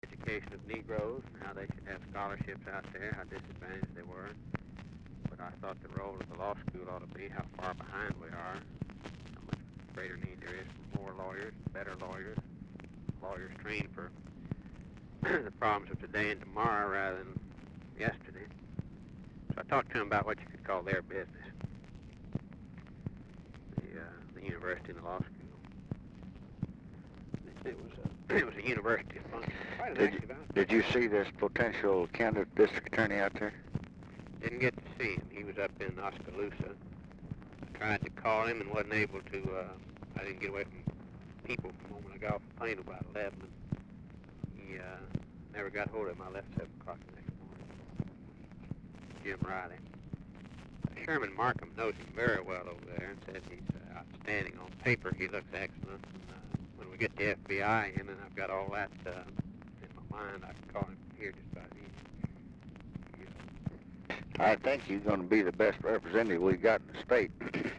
education of Negroes and how they should have scholarships out there, how disadvantaged they were. But I thought the role of the law school ought to be how far behind we are, how much greater need there is for more lawyers, better lawyers, lawyers trained for the problems of today and tomorrow rather than yesterday. So I talked to him about what you could call their business, the university and the law school. It was a university function. Did you see this potential candidate district attorney out there? Didn't get to see him. He was up in Oskaloosa. I tried to call him and wasn't able to. I didn't get away from people from the moment I got off the plane about 11. He never got hold of him. I left 7 o'clock the next morning. Jim Riley. Sherman Markham knows him very well over there and says he's outstanding on paper. He looks excellent. And, when we get the FBI in and I've got all that in my mind, I can call him from here just about easy. I think he's going to be the best representative we got in the state,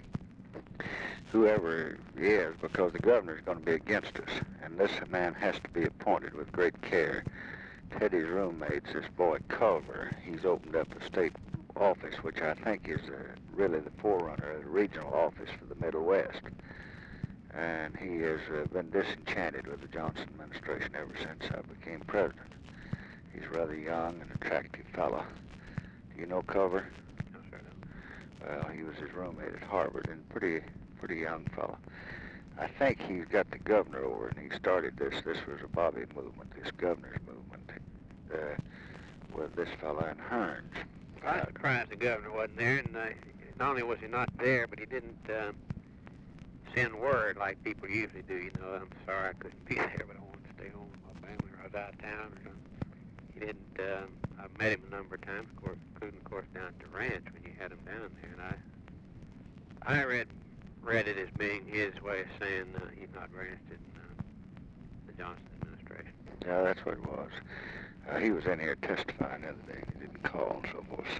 whoever he is, because the governor's going to be against us, and this man has to be appointed with great care. Teddy's roommate's this boy Culver. He's opened up a state office, which I think is really the forerunner of the regional office for the Middle West. And he has been disenchanted with the Johnson administration ever since I became president. He's a rather young and attractive fellow. Do you know Culver? No, sir, no. Well, he was his roommate at Harvard, and pretty young fellow. I think he's got the governor over, and he started this. This was a Bobby movement, this governor's movement, with this fellow and Hearns. I was surprised the governor wasn't there, and not only was he not there, but he didn't send word like people usually do. You know, I'm sorry I couldn't be there, but I wanted to stay home with my family, or I was out of town or something. He didn't. I've met him a number of times, of course, including, of course, down at the ranch when you had him down there, and I read it as being his way of saying he's not very interested in the Johnson administration. Yeah, that's what it was. He was in here testifying the other day. He didn't call and so forth.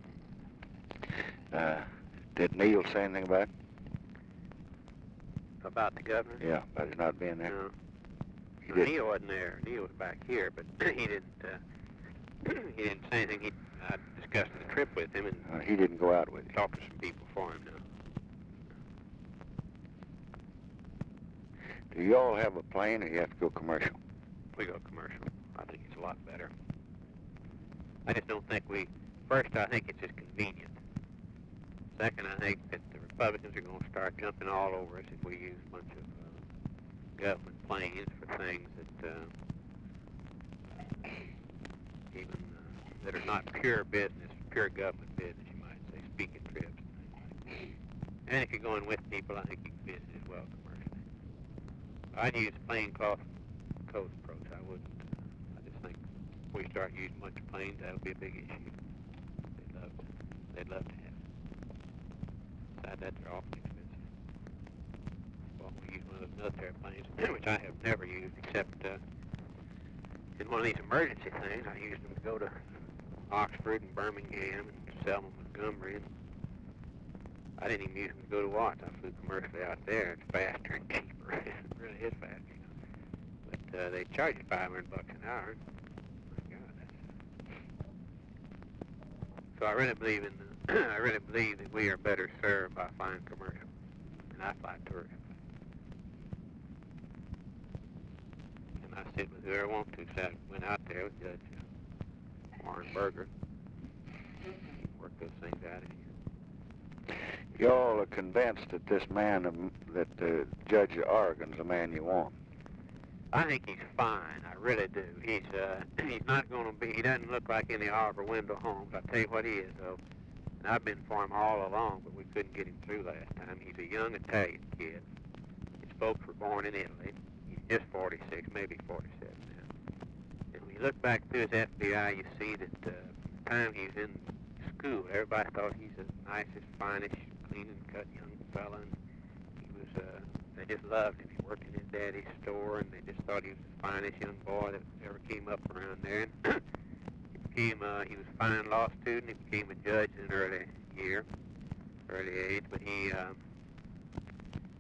So, did Neil say anything about it? About the governor? Yeah, about his not being there. No. He Well, did. Neil wasn't there. Neil was back here, but he didn't. He didn't say anything. I discussed the trip with him and He didn't go out with you. talked to some people for him now. Do you all have a plane, or you have to go commercial? We go commercial. I think it's a lot better. I just don't think first, I think it's just convenient. Second, I think that the Republicans are going to start jumping all over us if we use a bunch of government planes for things that even that are not pure business, pure government business, you might say, speaking trips and things like that. And if you're going with people, I think you can visit as well commercially. I'd use a plain cloth coast approach. I wouldn't. I just think if we start using a bunch of planes, that'll be a big issue. They'd love to have it. Besides that, they're awfully expensive. Well, we use one of those military planes, which I have never used except in one of these emergency things. I used them to go to Oxford and Birmingham and Selma, Montgomery. And I didn't even use them to go to Watts. I flew commercially out there. It's faster and cheaper. It really is faster, you know. But they charge you $500 an hour. My God, so I really believe I really believe that we are better served by flying commercial, and I fly tourist. And I sit with whoever I want to. So I went out there with Judge Warren Berger. Work those things out of here. You all are convinced that this man, that the Judge of Oregon's the man you want. I think he's fine. I really do. He's not going to be. He doesn't look like any Oliver Wendell Holmes. I tell you what he is, though. And I've been for him all along, but we couldn't get him through last time. He's a young Italian kid. His folks were born in Italy. He's just 46, maybe 47 now. And when you look back through his FBI, you see that from the time he was in school, everybody thought he's the nicest, finest, clean and cut young fella. And he was. They just loved him. He worked in his daddy's store, and they just thought he was the finest young boy that ever came up around there. And he was a fine law student. He became a judge in an early age, but he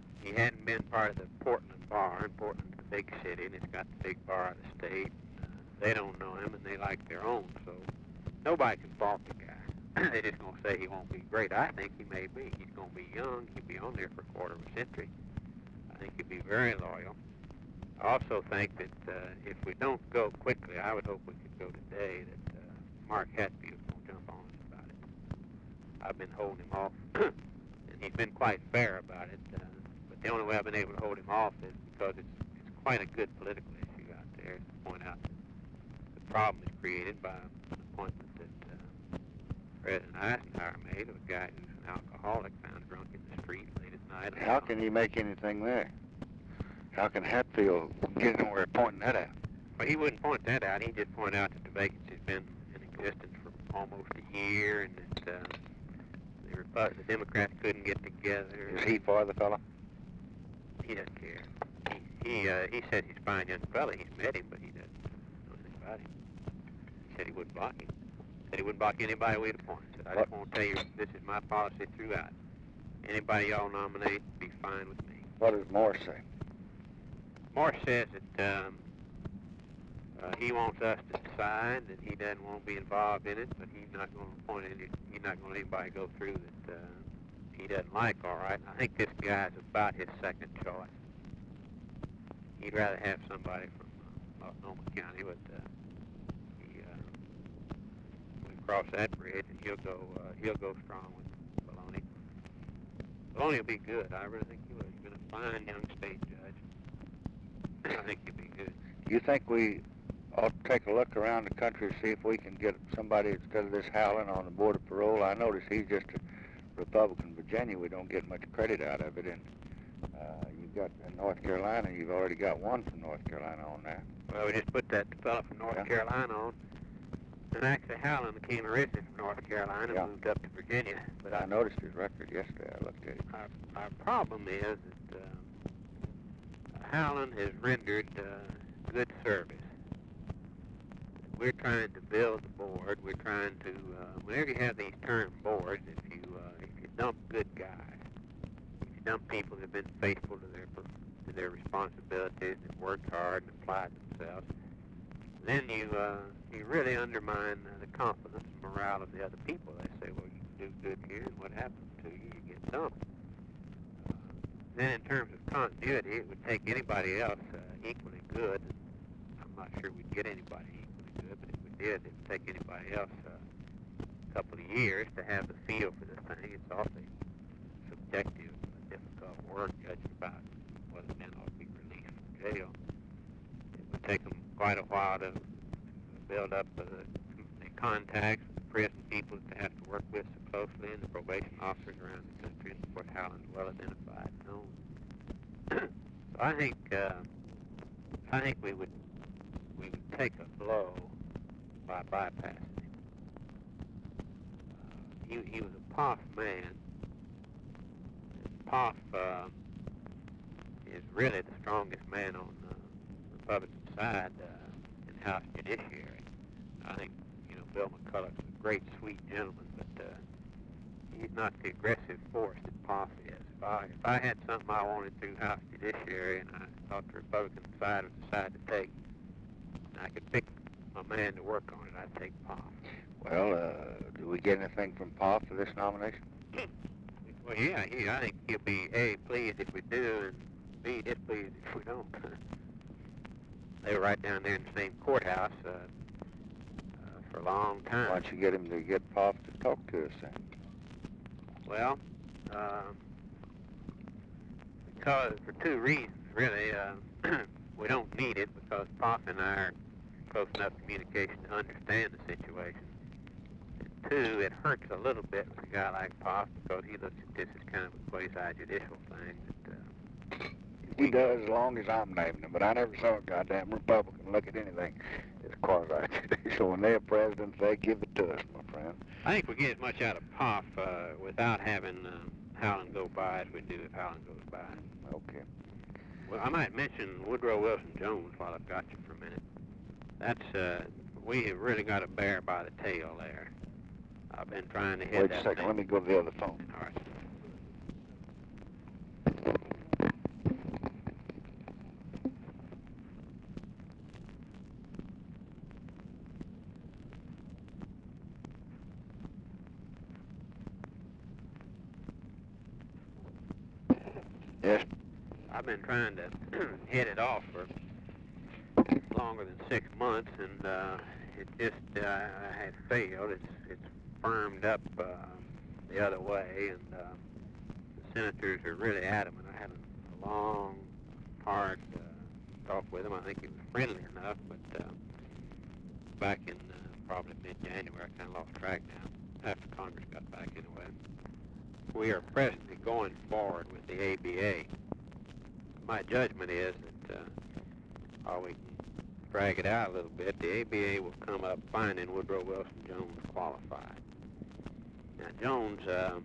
hadn't been part of the Portland bar, and Portland's a big city, and it's got the big bar of the state. they don't know him and they like their own. So nobody can fault the guy. They're just going to say he won't be great. I think he may be. He's going to be young. He'll be on there for a quarter of a century. I think he'll be very loyal. I also think that if we don't go quickly, I would hope we could go today, that Mark Hatfield will jump on us about it. I've been holding him off, and he's been quite fair about it. But the only way I've been able to hold him off is because it's quite a good political issue out there to point out that the problem is created by an appointment that President Eisenhower made of a guy who's an alcoholic found drunk in the street late at night. How can you make anything there? How can Hatfield get anywhere pointing that out? Well, he wouldn't point that out. He just pointed out that the vacancy's been in existence for almost a year, and that the Democrats couldn't get together. Is he for the fellow? He doesn't care. He said he's a fine young fella. He's met him, but he doesn't know anything about him. He said he wouldn't block him. He said he wouldn't block anybody we'd appoint. He said, I just want to tell you, this is my policy throughout. Anybody y'all nominate, be fine with me. What does Morse say? Morse says that he wants us to decide, that he doesn't want to be involved in it, but he's not going to appoint any. He's not going to let anybody go through that he doesn't like. All right, I think this guy's about his second choice. He'd rather have somebody from Multnomah County, but we cross that bridge, and he'll go strong with Baloney. Baloney will be good. I really think he will. He's been a fine young state judge. I think he'll be good. You think we ought to take a look around the country to see if we can get somebody instead of this Howland on the board of parole? I notice he's just a Republican. Virginia, we don't get much credit out of it, and you've got in North Carolina, you've already got one from North Carolina on there. Well, we just put that fellow from North Carolina on. And actually, Howland came originally from North Carolina and moved up to Virginia. But I noticed his record yesterday. I looked at it. Our problem is that Howland has rendered good service. We're trying to build the board. We're trying to, whenever you have these term boards, if you dump good guys, if you dump people that have been faithful to their responsibilities, that worked hard and applied themselves, then you really undermine the confidence and morale of the other people. They say, well, you can do good here, and what happens to you? You get dumped. Then in terms of continuity, it would take anybody else equally good. I'm not sure we'd get anybody equally good, but if we did, it would take anybody else a couple of years to have the feel for the thing. It's awfully subjective, difficult work judging about whether men ought to be released from jail. It would take them quite a while to build up the contacts with the prison people that they have to work with so closely, and the probation officers around the country, and of course Howland's well identified and known. So I think we would take a blow by bypassing him. He was a Poff man. Poff is really the strongest man on the Republican side in the House Judiciary. I think, Bill McCulloch's a great, sweet gentleman, but he's not the aggressive force that Poff is. If I had something I wanted through House Judiciary and I thought the Republican side was the side to take, and I could pick a man to work on it, I'd take Poff. Well, do we get anything from Poff for this nomination? Well, yeah, I think he'll be A, pleased if we do, and B, displeased if we don't. They were right down there in the same courthouse for a long time. Why don't you get him to get Poff to talk to us then? Well, because for two reasons, really. We don't need it because Poff and I are close enough communication to understand the situation. And two, it hurts a little bit with a guy like Poff because he looks at this as kind of a quasi-judicial thing. That, he does, as long as I'm naming him, but I never saw a goddamn Republican look at anything as quasi-judicial. When they're presidents, they give it to us, my friend. I think we get as much out of Poff without having Howland go by as we do if Howland goes by. Okay. Well, I might mention Woodrow Wilson Jones while I've got you for a minute. That's, we have really got a bear by the tail there. I've been trying to hit Wait that a second, thing. let me go to the other phone. All right. Yes. I've been trying to head it off for longer than 6 months, and it just had failed. It's firmed up the other way, and the senators are really adamant. I had a long, hard talk with them. I think he was friendly enough, but back in probably mid-January, I kind of lost track now, after Congress got back anyway. We are presently going forward with the ABA. My judgment is that we can drag it out a little bit. The ABA will come up finding Woodrow Wilson Jones qualified. Now, Jones,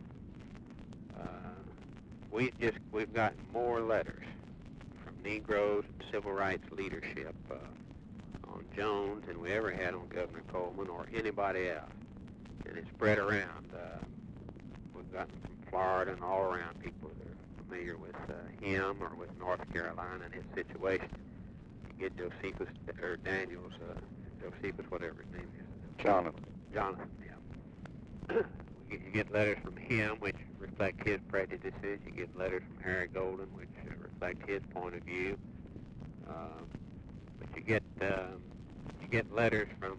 we've gotten more letters from Negroes and civil rights leadership on Jones than we ever had on Governor Coleman or anybody else. And it's spread around. We've gotten from Florida and all around people that are familiar with him or with North Carolina and his situation. You get Josephus, or Daniels, Josephus, whatever his name is. Jonathan. Jonathan, yeah. You get letters from him which reflect his prejudices. You get letters from Harry Golden which reflect his point of view. But you get letters from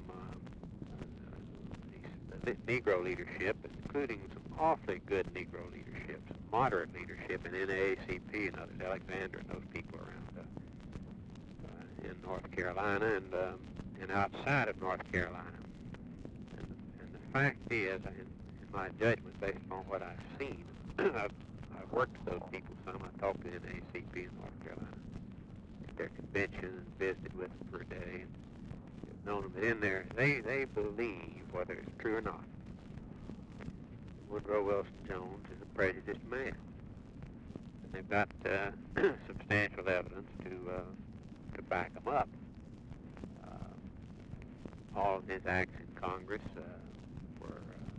the Negro leadership, including some awfully good Negro leadership, some moderate leadership in NAACP and others, Alexander and those people around in North Carolina and outside of North Carolina. And the fact is, in my judgment, based on what I've seen, I've worked with those people some. I talked to NAACP in North Carolina at their convention and visited with them for a day. And known them, but in there, they believe, whether it's true or not, Woodrow Wilson Jones is a prejudiced man. And they've got substantial evidence to back him up. All of his acts in Congress were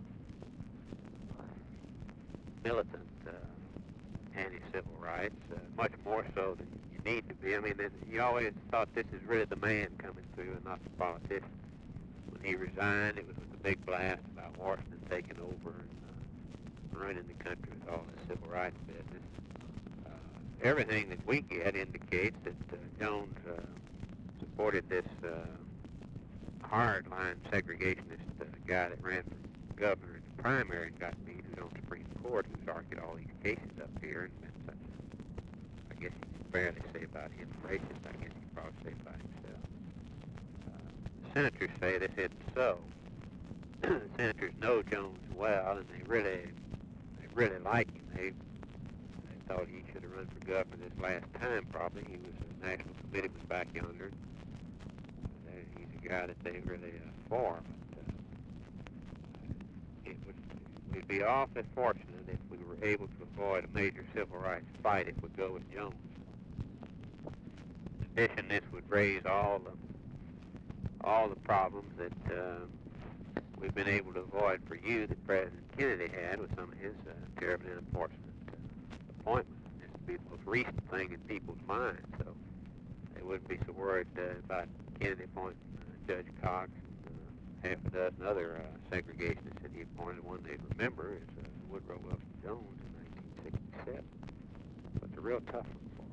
militant anti-civil rights, much more so than you need to be. I mean, you always thought this is really the man coming through and not the politician. When he resigned, it was with a big blast about Washington taking over and running the country with all this civil rights business. Everything that we get indicates that Jones supported this hard-line segregationist guy that ran for governor in the primary and got beat, who's on the Supreme Court, who's argued all these cases up here and been such, I guess you can barely say about him racist, I guess you can probably say about himself. The senators say this isn't so. The senators know Jones well, and they really like him. They thought he should have run for governor this last time, probably. He was, the National Committee was back yonder. He's a guy that they really for. But we'd be awfully fortunate if we were able to avoid a major civil rights fight if we go with Jones. In addition, this would raise all the problems that we've been able to avoid for you that President Kennedy had with some of his terribly unfortunate appointments. This would be the most recent thing in people's minds, so they wouldn't be so worried about Kennedy appointing Judge Cox and half a dozen other segregationists that he appointed. One they'd remember is Woodrow Wilson Jones in 1967. But it's a real tough one for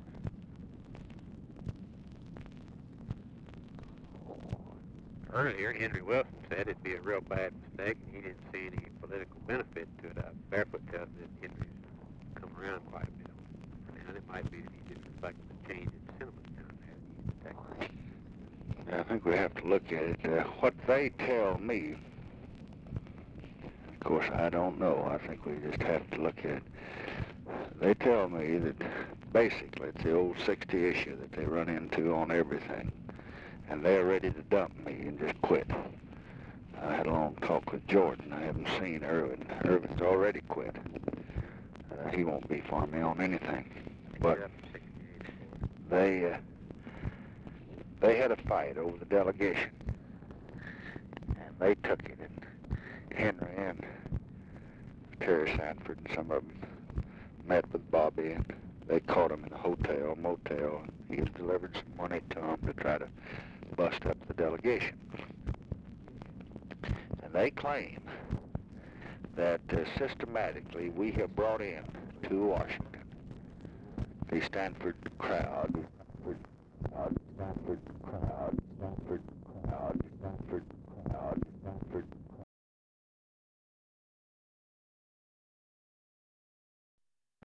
us. Earlier, Henry Wilson said it'd be a real bad mistake, and he didn't see any political benefit to it. Barefoot tells me that Henry's come around quite a bit. And it might be that he just reflected the change in sentiment down there. I think we have to look at it. What they tell me, of course, I don't know. I think we just have to look at it. They tell me that basically it's the old 60 issue that they run into on everything. And they're ready to dump me and just quit. I had a long talk with Jordan. I haven't seen Irvin. Irvin's already quit. He won't be for me on anything. But they had a fight over the delegation. And they took it. And Henry and Terry Sanford and some of them met with Bobby, and they caught him in a motel. And he has delivered some money to them to try to bust up the delegation. And they claim that systematically we have brought in to Washington the Stanford crowd